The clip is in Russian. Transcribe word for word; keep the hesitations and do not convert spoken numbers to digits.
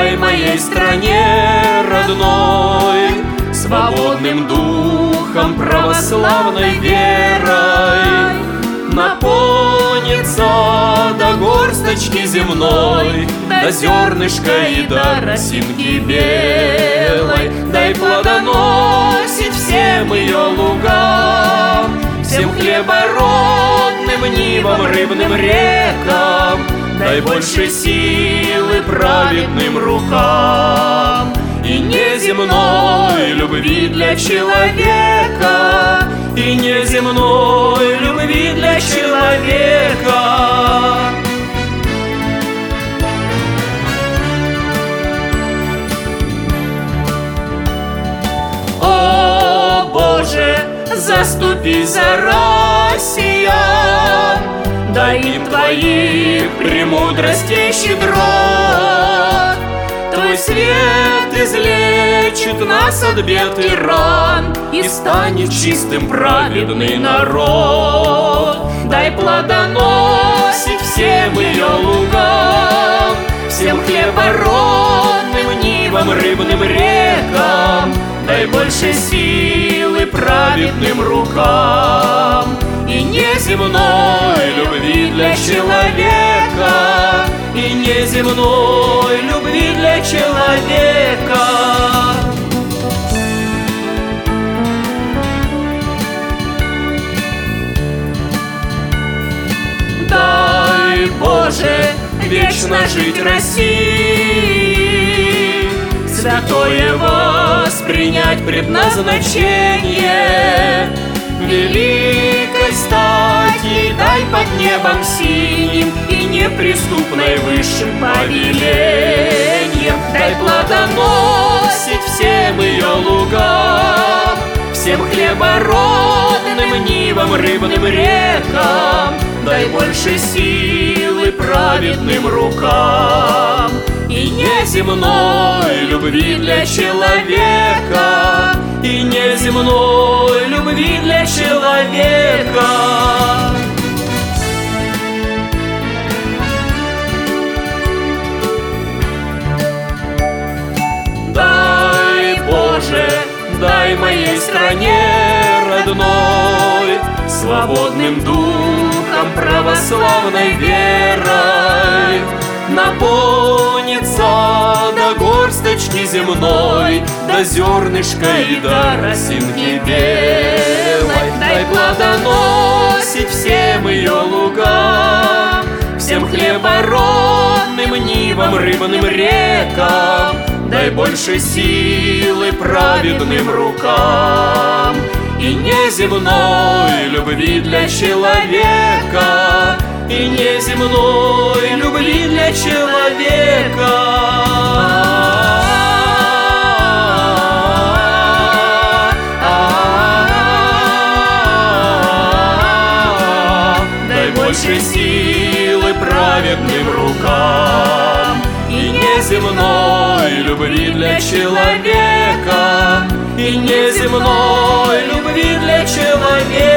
дай моей стране родной свободным духом, православной верой наполнится до горсточки земной, до зернышка и до росинки белой. Дай плодоносить всем ее лугам, всем хлебородным нивам, рыбным рекам. Дай больше силы праведным рукам и неземной любви для человека, и неземной любви для человека. О Боже, заступи за россиян, дай им Твоих премудростей щедрот. Твой свет излечит нас от бед и ран, и станет чистым праведный народ. Дай плодоносить всем ее лугам, всем хлебородным нивам, рыбным рекам. Дай больше силы праведным рукам и неземной любви для человека, и неземной любви для человека. Дай, Боже, вечно жить России, святое воспринять предназначение, великой стати дай под небом синим и неприступной высшим повелением. Дай плодоносить всем ее лугам, всем хлебородным нивам, рыбным рекам. Дай больше силы праведным рукам и неземной любви для человека, и неземной любви для человека. Дай, Боже, дай моей стране родной свободным духом, православной верой наполнится до горсточки земной, до зернышка и до росинки белой. Дай плодоносить всем ее лугам, всем хлебородным нивам, рыбным рекам. Дай больше силы праведным рукам и неземной любви для человека, и неземной любви для человека. Дай больше силы праведным рукам и неземной любви для человека, и неземной любви для человека.